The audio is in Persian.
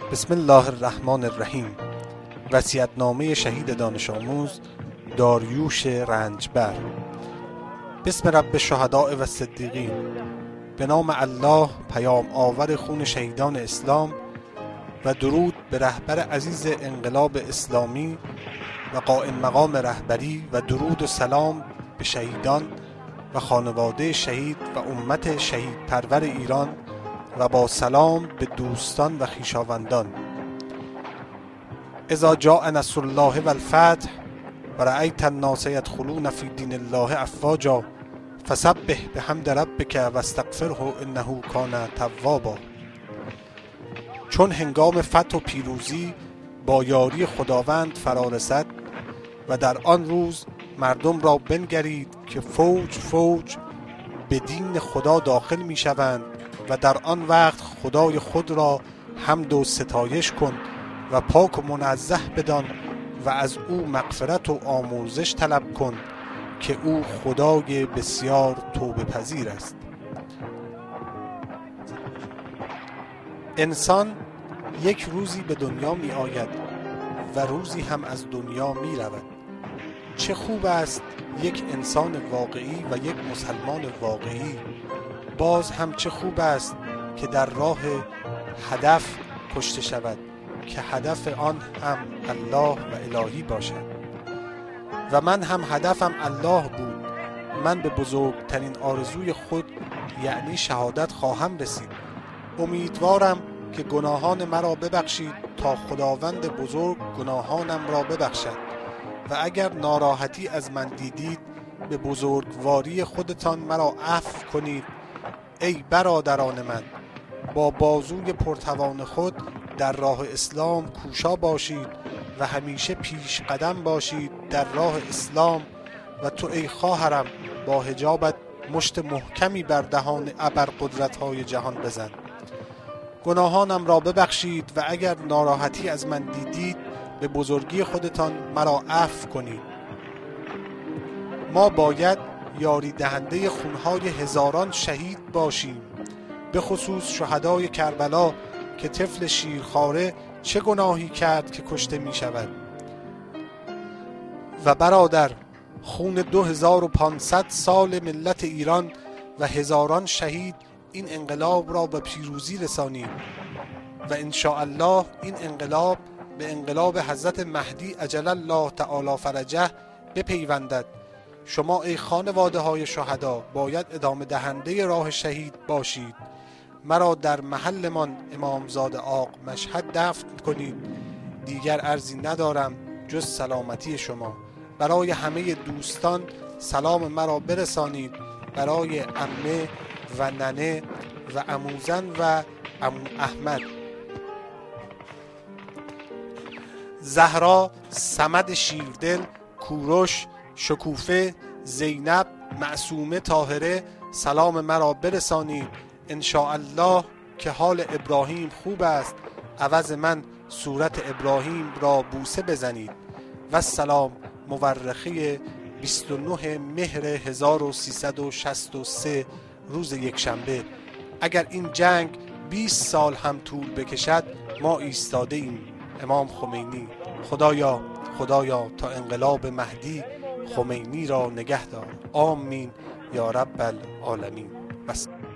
بسم الله الرحمن الرحیم. وصیت‌نامه شهید دانش آموز داریوش رنجبر. بسم رب الشهداء و الصدیقین. به نام الله پیام آور خون شهیدان اسلام و درود به رهبر عزیز انقلاب اسلامی و قائم مقام رهبری و درود و سلام به شهیدان و خانواده شهید و امت شهید پرور ایران و با سلام به دوستان و خویشاوندان. اذا جاء نصر الله و الفتح و رأیت الناس یدخلون فی دین الله افواجا فسبح بحمد ربک و استغفره انه کان توابا. چون هنگام فتح و پیروزی با یاری خداوند فرا رسد و در آن روز مردم را بنگرید که فوج فوج به دین خدا داخل می شوند و در آن وقت خدای خود را حمد و ستایش کن و پاک و منزه بدان و از او مغفرت و آمرزش طلب کن که او خدای بسیار توبه پذیر است. انسان یک روزی به دنیا می آید و روزی هم از دنیا می رود. چه خوب است یک انسان واقعی و یک مسلمان واقعی. باز هم چه خوب است که در راه هدف کشته شود که هدف آن هم الله و الهی باشد. و من هم هدفم الله بود. من به بزرگترین آرزوی خود یعنی شهادت خواهم رسید. امیدوارم که گناهان مرا ببخشید تا خداوند بزرگ گناهانم را ببخشد و اگر ناراحتی از من دیدید به بزرگواری خودتان مرا عفو کنید. ای برادران من، با بازوی پرتوان خود در راه اسلام کوشا باشید و همیشه پیش قدم باشید در راه اسلام. و تو ای خواهرم با حجابت مشت محکمی بر دهان ابرقدرت‌های جهان بزن. گناهانم را ببخشید و اگر ناراحتی از من دیدید به بزرگی خودتان مرا عفو کنید. ما باید یاری دهنده خونهای هزاران شهید باشیم، به خصوص شهدای کربلا که طفل شیرخواره چه گناهی کرد که کشته می شود. و برادر، خون 2500 سال ملت ایران و هزاران شهید این انقلاب را به پیروزی رسانید و انشاءالله این انقلاب به انقلاب حضرت مهدی عجل الله تعالی فرجه بپیوندد. شما ای خانواده های شهدا باید ادامه دهنده راه شهید باشید. مرا در محلمان امامزاده آق مشهد دفن کنید. دیگر عرضی ندارم جز سلامتی شما. برای همه دوستان سلام مرا برسانید. برای عمه و ننه و عموزن و عمو احمد، زهرا، صمد شیردل، کوروش، شکوفه، زینب، معصومه طاهره سلام مرا برسانید. انشاءالله که حال ابراهیم خوب است عوض من صورت ابراهیم را بوسه بزنید. و سلام مورخه 29 مهر 1363 روز یکشنبه. اگر این جنگ 20 سال هم طول بکشد ما ایستاده ایم. امام خمینی. خدایا تا انقلاب مهدی خمینی را نگه دار. آمین یا رب العالمین. بس.